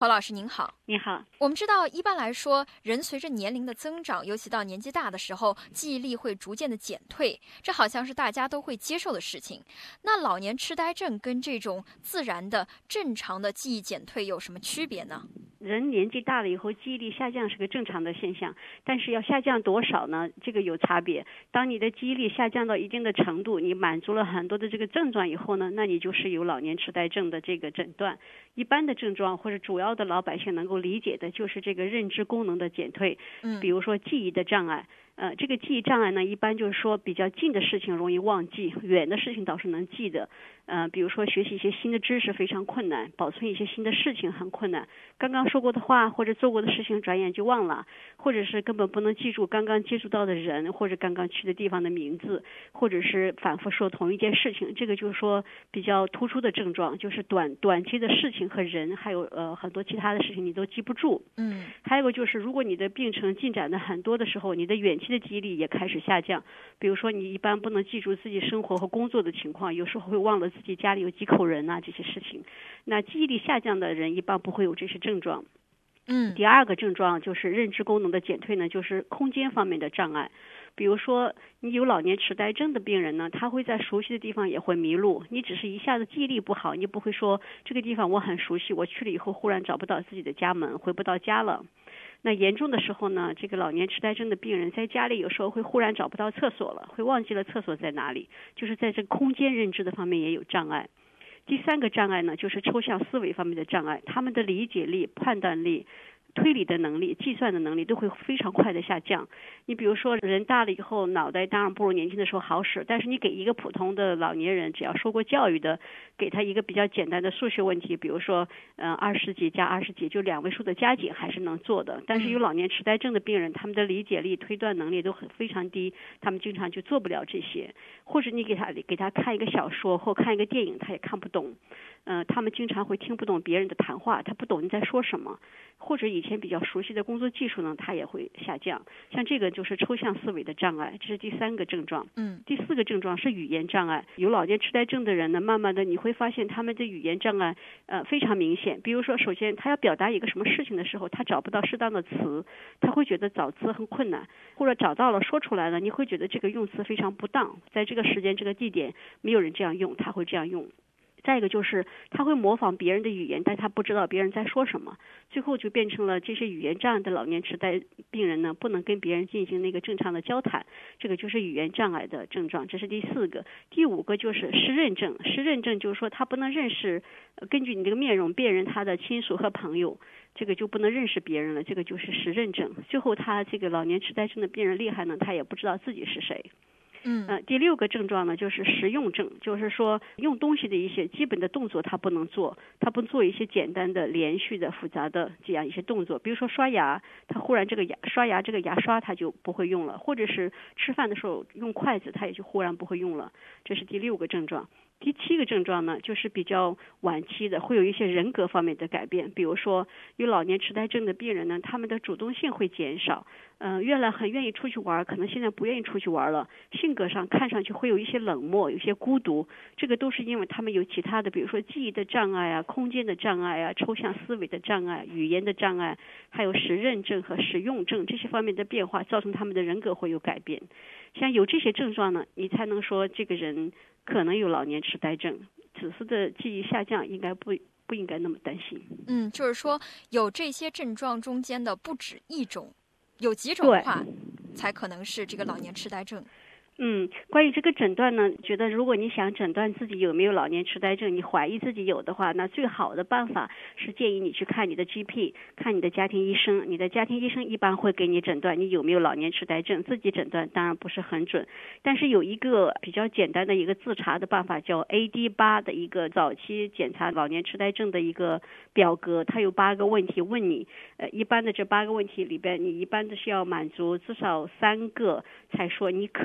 黄老师您好。 你好。 我们知道一般来说人随着年龄的增长，尤其到年纪大的时候，记忆力会逐渐的减退，这好像是大家都会接受的事情。那老年痴呆症跟这种自然的正常的记忆减退有什么区别呢？ 人年纪大了以后记忆力下降是个正常的现象，但是要下降多少呢？这个有差别。当你的记忆力下降到一定的程度，你满足了很多的这个症状以后呢，那你就是有老年痴呆症的这个诊断。一般的症状或者主要的老百姓能够理解的就是这个认知功能的减退，比如说记忆的障碍。这个记忆障碍呢，一般就是说比较近的事情容易忘记，远的事情倒是能记得。比如说学习一些新的知识非常困难，保存一些新的事情很困难，刚刚说过的话或者做过的事情转眼就忘了，或者是根本不能记住刚刚接触到的人或者刚刚去的地方的名字，或者是反复说同一件事情。这个就是说比较突出的症状，就是短期的事情和人还有很多其他的事情你都记不住。还有个就是如果你的病程进展的很多的时候，你的远期的记忆力也开始下降。比如说你一般不能记住自己生活和工作的情况，有时候会忘了自己家里有几口人啊，这些事情。那记忆力下降的人一般不会有这些症状。第二个症状就是认知功能的减退呢，就是空间方面的障碍。比如说你有老年痴呆症的病人呢，他会在熟悉的地方也会迷路，你只是一下子记忆力不好，你不会说这个地方我很熟悉，我去了以后忽然找不到自己的家门，回不到家了。那严重的时候呢，这个老年痴呆症的病人在家里有时候会忽然找不到厕所了，会忘记了厕所在哪里，就是在这个空间认知的方面也有障碍。第三个障碍呢，就是抽象思维方面的障碍，他们的理解力、判断力、推理的能力、计算的能力都会非常快的下降。你比如说人大了以后脑袋当然不如年轻的时候好使，但是你给一个普通的老年人，只要受过教育的，给他一个比较简单的数学问题，比如说20几加20几，就2位数的加减还是能做的。但是有老年痴呆症的病人，他们的理解力、推断能力都非常低，他们经常就做不了这些。或者你给他看一个小说或看一个电影，他也看不懂。他们经常会听不懂别人的谈话，他不懂你在说什么。或者以前比较熟悉的工作技术呢，它也会下降。像这个就是抽象思维的障碍，这是第三个症状。第四个症状是语言障碍。有老年痴呆症的人呢，慢慢的你会发现他们的语言障碍非常明显。比如说首先他要表达一个什么事情的时候，他找不到适当的词，他会觉得找词很困难，或者找到了说出来了，你会觉得这个用词非常不当，在这个时间这个地点没有人这样用，他会这样用。再一个就是他会模仿别人的语言，但他不知道别人在说什么，最后就变成了这些语言障碍的老年痴呆病人呢，不能跟别人进行那个正常的交谈，这个就是语言障碍的症状，这是第四个。第五个就是失认症。失认症就是说他不能认识根据你这个面容辨认他的亲属和朋友，这个就不能认识别人了，这个就是失认症。最后他这个老年痴呆症的病人厉害呢，他也不知道自己是谁。第六个症状呢，就是实用症，就是说用东西的一些基本的动作他不能做，他不做一些简单的连续的复杂的这样一些动作，比如说刷牙，他忽然这个刷牙这个牙刷他就不会用了，或者是吃饭的时候用筷子他也就忽然不会用了，这是第六个症状。第七个症状呢，就是比较晚期的，会有一些人格方面的改变。比如说有老年痴呆症的病人呢，他们的主动性会减少，原来很愿意出去玩，可能现在不愿意出去玩了，性格上看上去会有一些冷漠，有些孤独，这个都是因为他们有其他的，比如说记忆的障碍啊、空间的障碍啊、抽象思维的障碍、语言的障碍，还有识认症和使用症这些方面的变化，造成他们的人格会有改变。像有这些症状呢，你才能说这个人可能有老年痴呆症。只是的记忆下降应该不应该那么担心。 就是说有这些症状中间的不止一种，有几种的话才可能是这个老年痴呆症。 关于这个诊断呢，觉得如果你想诊断自己有没有老年痴呆症，你怀疑自己有的话，那最好的办法是建议你去看你的 GP， 看你的家庭医生。你的家庭医生一般会给你诊断你有没有老年痴呆症，自己诊断当然不是很准，但是有一个比较简单的一个自查的办法，叫 AD8 的一个早期检查老年痴呆症的一个表格，它有8个问题问你，一般的这8个问题里边，你一般的是要满足至少3个才说你可能有老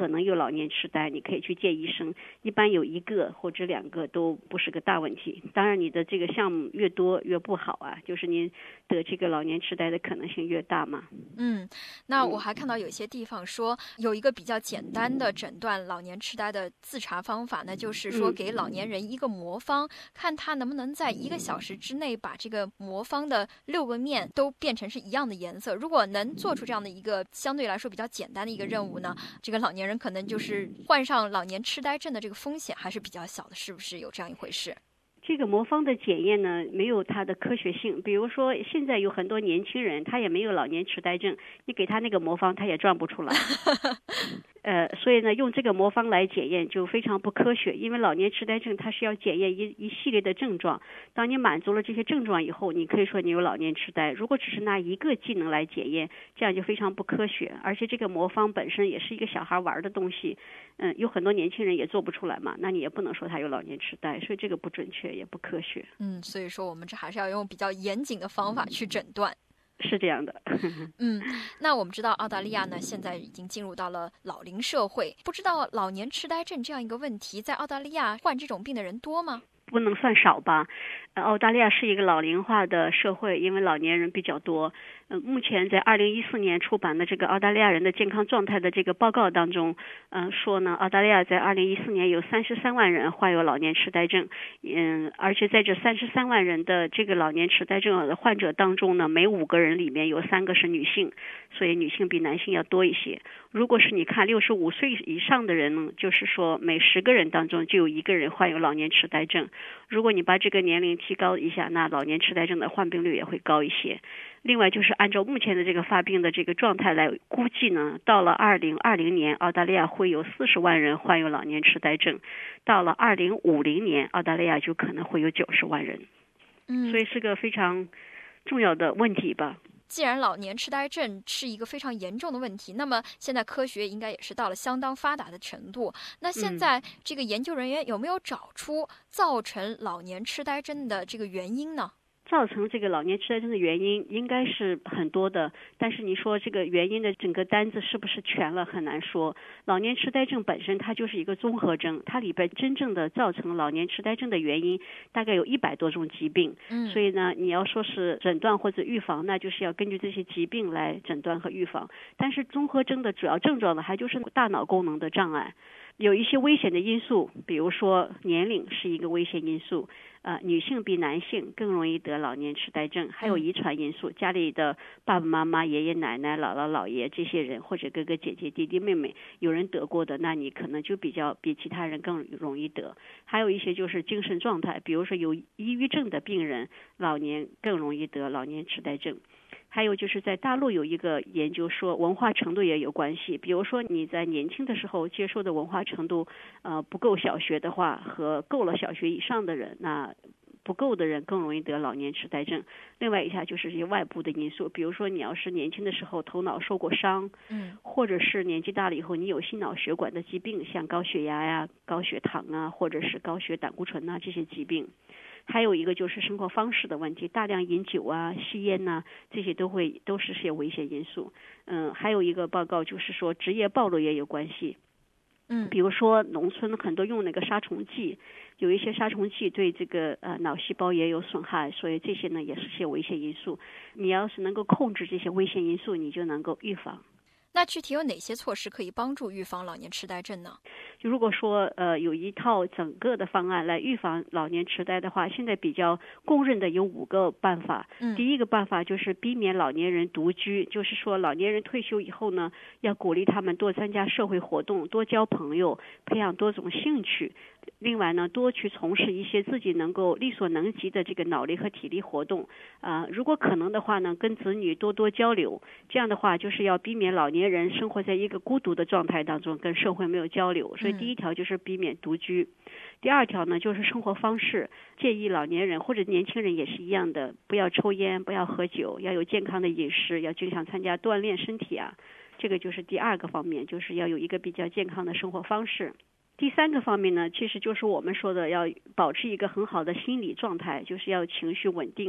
老年痴呆，你可以去见医生，一般有1个或者2个都不是个大问题。当然你的这个项目越多越不好啊，就是你得这个老年痴呆的可能性越大嘛。 那我还看到有些地方说有一个比较简单的诊断老年痴呆的自查方法呢，就是说给老年人一个魔方，看他能不能在1个小时之内把这个魔方的6个面都变成是一样的颜色。如果能做出这样的一个相对来说比较简单的一个任务呢，这个老年人可能就是患上老年痴呆症的这个风险还是比较小的，是不是有这样一回事？ 这个魔方的检验呢，没有它的科学性。比如说，现在有很多年轻人，他也没有老年痴呆症，你给他那个魔方，他也转不出来。所以呢，用这个魔方来检验就非常不科学，因为老年痴呆症它是要检验一系列的症状。当你满足了这些症状以后，你可以说你有老年痴呆。如果只是拿1个技能来检验，这样就非常不科学。而且这个魔方本身也是一个小孩玩的东西，有很多年轻人也做不出来嘛，那你也不能说他有老年痴呆，所以这个不准确也不科学。 所以说我们这还是要用比较严谨的方法去诊断。 是这样的。 那我们知道澳大利亚呢，现在已经进入到了老龄社会，不知道老年痴呆症这样一个问题，在澳大利亚患这种病的人多吗？ 不能算少吧。澳大利亚是一个老龄化的社会，因为老年人比较多。目前在2014年出版的这个澳大利亚人的健康状态的这个报告当中，说呢，澳大利亚在2014年有33万人患有老年痴呆症，而且在这33万人的这个老年痴呆症的患者当中呢，每5个人里面有3个是女性，所以女性比男性要多一些。如果是你看65岁以上的人呢，就是说每10个人当中就有1个人患有老年痴呆症。如果你把这个年龄提高一下，那老年痴呆症的患病率也会高一些。另外就是按照目前的这个发病的这个状态来估计呢，到了2020年，澳大利亚会有40万人患有老年痴呆症，到了2050年，澳大利亚就可能会有90万人。所以是个非常重要的问题吧。 既然老年痴呆症是一个非常严重的问题，那么现在科学应该也是到了相当发达的程度。那现在这个研究人员有没有找出造成老年痴呆症的这个原因呢？ 造成这个老年痴呆症的原因应该是很多的，但是你说这个原因的整个单子是不是全了很难说。老年痴呆症本身它就是一个综合征，它里边真正的造成老年痴呆症的原因大概有100多种疾病。所以呢，你要说是诊断或者预防，那就是要根据这些疾病来诊断和预防。但是综合征的主要症状呢，还就是大脑功能的障碍。有一些危险的因素，比如说年龄是一个危险因素，女性比男性更容易得老年痴呆症，还有遗传因素，家里的爸爸妈妈、爷爷奶奶、姥姥姥爷这些人，或者哥哥姐姐、弟弟妹妹有人得过的，那你可能就比其他人更容易得。还有一些就是精神状态，比如说有抑郁症的病人，老年更容易得老年痴呆症。还有就是在大陆有一个研究说文化程度也有关系，比如说你在年轻的时候接受的文化程度不够小学的话，和够了小学以上的人，那不够的人更容易得老年痴呆症。另外一下就是这些外部的因素，比如说你要是年轻的时候头脑受过伤，或者是年纪大了以后你有心脑血管的疾病，像高血压呀、高血糖啊，或者是高血胆固醇啊这些疾病。还有一个就是生活方式的问题，大量饮酒啊、吸烟呐，这些都是些危险因素。还有一个报告就是说职业暴露也有关系。比如说农村很多用那个杀虫剂，有一些杀虫剂对这个脑细胞也有损害，所以这些呢也是些危险因素。你要是能够控制这些危险因素，你就能够预防。 那具体有哪些措施可以帮助预防老年痴呆症呢？ 就如果说有一套整个的方案来预防老年痴呆的话，现在比较公认的有5个办法。第一个办法就是避免老年人独居，就是说老年人退休以后呢，要鼓励他们多参加社会活动，多交朋友，培养多种兴趣。另外呢，多去从事一些自己能够力所能及的这个脑力和体力活动。如果可能的话呢，跟子女多多交流。这样的话就是要避免老年人生活在一个孤独的状态当中，跟社会没有交流。所以第一条就是避免独居。第二条呢就是生活方式，建议老年人或者年轻人也是一样的，不要抽烟，不要喝酒，要有健康的饮食，要经常参加锻炼身体啊。这个就是第二个方面，就是要有一个比较健康的生活方式。第三个方面呢，其实就是我们说的要保持一个很好的心理状态，就是要情绪稳定，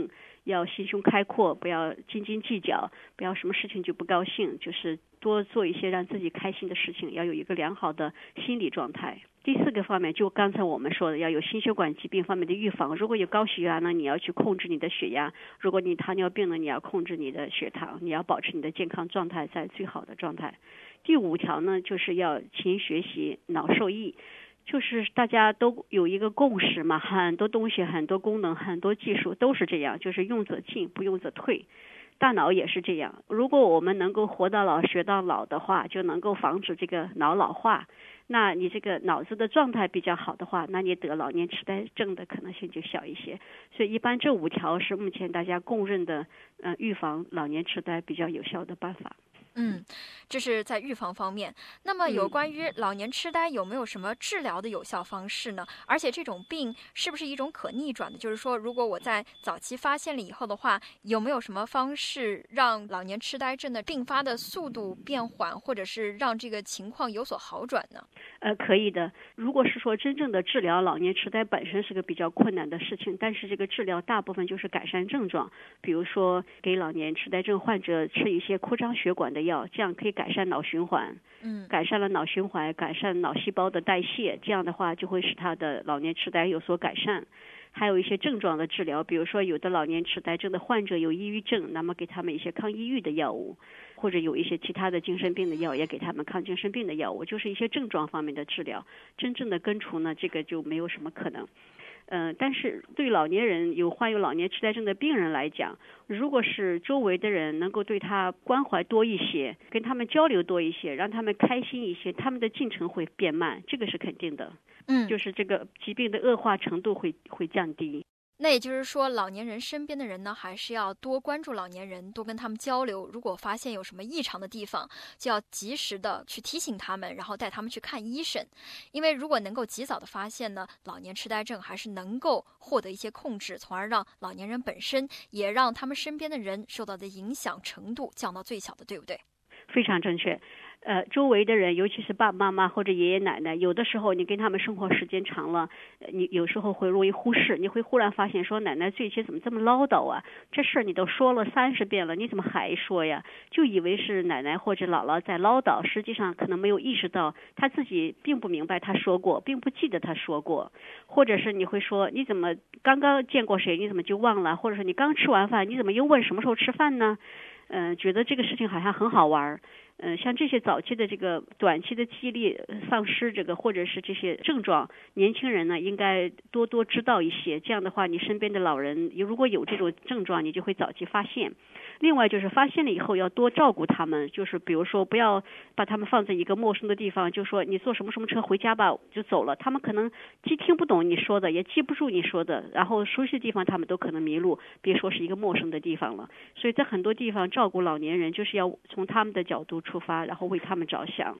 要心胸开阔，不要斤斤计较，不要什么事情就不高兴，就是多做一些让自己开心的事情，要有一个良好的心理状态。第4个方面，就刚才我们说的，要有心血管疾病方面的预防。如果有高血压呢，你要去控制你的血压；如果你糖尿病呢，你要控制你的血糖，你要保持你的健康状态在最好的状态。第5条呢，就是要勤学习，脑受益。就是大家都有一个共识嘛，很多东西、很多功能、很多技术都是这样，就是用则进，不用则退。大脑也是这样，如果我们能够活到老学到老的话，就能够防止这个脑老化。那你这个脑子的状态比较好的话，那你得老年痴呆症的可能性就小一些。所以一般这5条是目前大家公认的预防老年痴呆比较有效的办法。 这是在预防方面。那么有关于老年痴呆有没有什么治疗的有效方式呢？而且这种病是不是一种可逆转的？就是说，如果我在早期发现了以后的话，有没有什么方式让老年痴呆症的并发的速度变缓，或者是让这个情况有所好转呢？ 可以的。如果是说真正的治疗老年痴呆本身是个比较困难的事情，但是这个治疗大部分就是改善症状，比如说给老年痴呆症患者吃一些扩张血管的药，这样可以改善脑循环。改善了脑循环，改善脑细胞的代谢，这样的话就会使他的老年痴呆有所改善。还有一些症状的治疗，比如说有的老年痴呆症的患者有抑郁症，那么给他们一些抗抑郁的药物，或者有一些其他的精神病的药，也给他们抗精神病的药物，就是一些症状方面的治疗。真正的根除呢，这个就没有什么可能。但是对老年人患有老年痴呆症的病人来讲，如果是周围的人能够对他关怀多一些，跟他们交流多一些，让他们开心一些，他们的进程会变慢，这个是肯定的。就是这个疾病的恶化程度会降低。 那也就是说，老年人身边的人呢，还是要多关注老年人，多跟他们交流。如果发现有什么异常的地方，就要及时的去提醒他们，然后带他们去看医生。因为如果能够及早的发现呢，老年痴呆症还是能够获得一些控制，从而让老年人本身也让他们身边的人受到的影响程度降到最小的，对不对？ 非常正确。周围的人，尤其是爸爸妈妈或者爷爷奶奶，有的时候你跟他们生活时间长了，你有时候会容易忽视，你会忽然发现说，奶奶最近怎么这么唠叨啊？这事儿你都说了30遍了，你怎么还说呀？就以为是奶奶或者姥姥在唠叨，实际上可能没有意识到他自己并不明白他说过，并不记得他说过。或者是你会说，你怎么刚刚见过谁，你怎么就忘了？或者是你刚吃完饭，你怎么又问什么时候吃饭呢？觉得这个事情好像很好玩。像这些早期的这个短期的记忆力丧失或者是这些症状，年轻人呢应该多知道一些。这样的话，你身边的老人如果有这种症状，你就会早期发现。另外就是发现了以后要多照顾他们，就是比如说不要把他们放在一个陌生的地方，就说你坐什么什么车回家吧就走了，他们可能既听不懂你说的，也记不住你说的，然后熟悉的地方他们都可能迷路，别说是一个陌生的地方了。所以在很多地方照顾老年人，就是要从他们的角度出发，然后为他们着想。